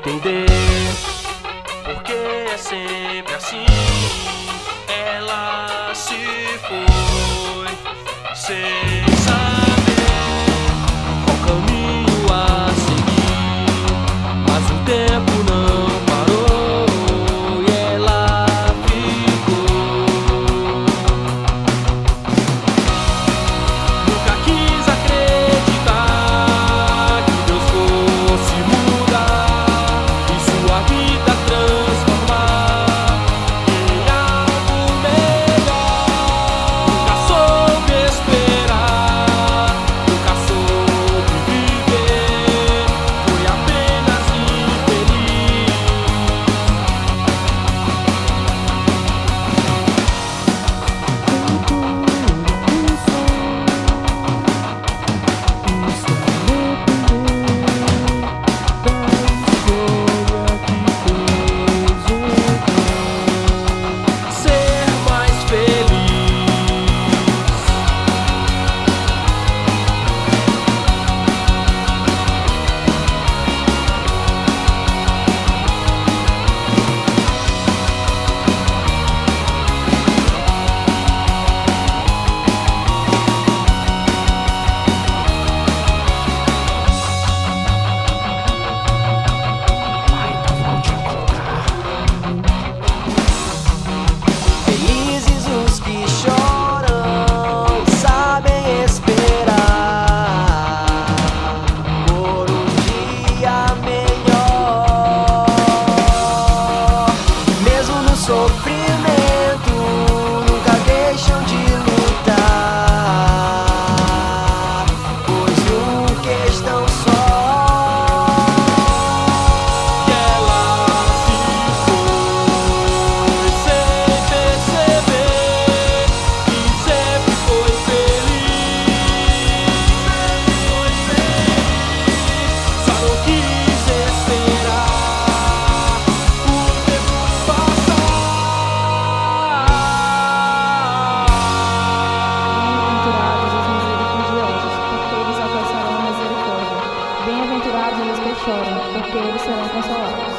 entender porque é sempre assim. Ela se foi sem saber qual caminho a seguir, mas o tempo não parou e ela ficou. Nunca quis acreditar que Deus fosse mudar e sua vida transformar em algo melhor. Nunca soube esperar, nunca soube viver, foi apenas infeliz. Ser mais feliz. Felizes os que choram, sabem esperar por um dia melhor. Mesmo no sofrimento, nunca deixam de lutar, pois nunca estão só. E ela se foi sem perceber que sempre foi feliz. Só não quis esperar o tempo passar. Bem-aventurados os misericordiosos, porque eles alcançarão a misericórdia. Bem-aventurados os que choram, porque eles serão consolados.